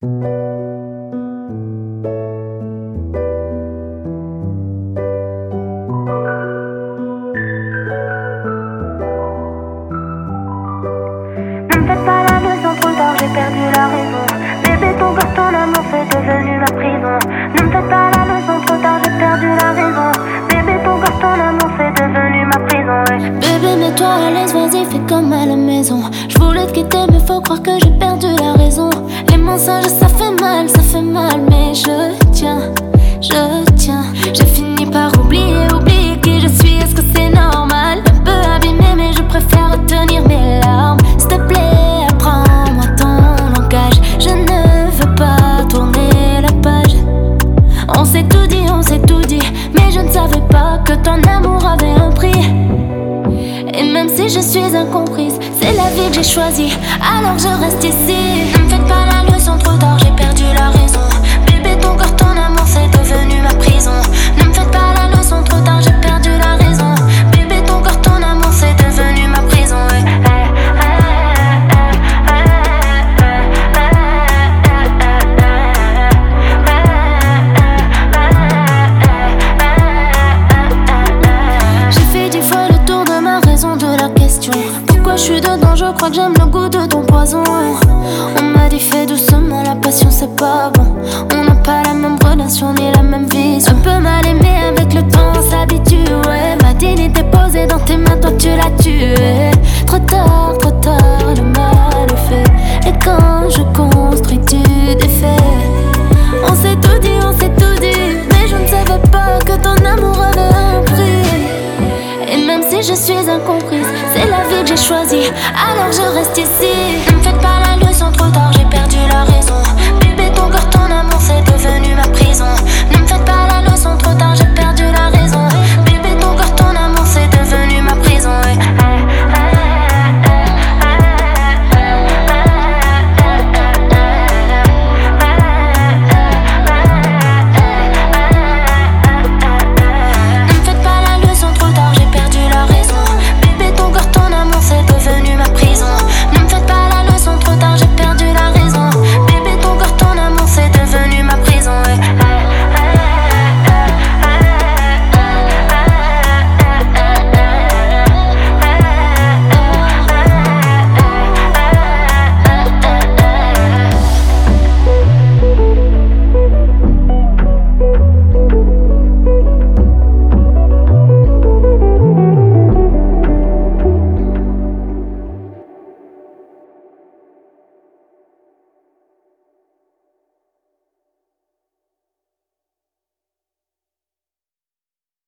Ne me faites pas la leçon, trop tard, j'ai perdu la raison. Bébé, ton corps, ton amour, c'est devenu ma prison. Ne me faites pas la leçon, trop tard, j'ai perdu la raison. Bébé, ton corps, ton amour, c'est devenu ma prison, ouais. Bébé, mets-toi à l'aise, vas-y, fais comme à la maison. Je voulais te quitter, mais faut croire que j'ai perdu la raison. Les mensonges, ça fait mal, mais je tiens. J'ai fini par oublier qui je suis, est-ce que c'est normal? Un peu abîmé, mais je préfère retenir mes larmes. S'il te plaît, apprends-moi ton langage. Je ne veux pas tourner la page. On s'est tout dit, mais je ne savais pas que ton amour avait un prix. Et même si je suis incomprise, c'est la vie que j'ai choisie, alors je reste ici. Ne me faites pas la leçon,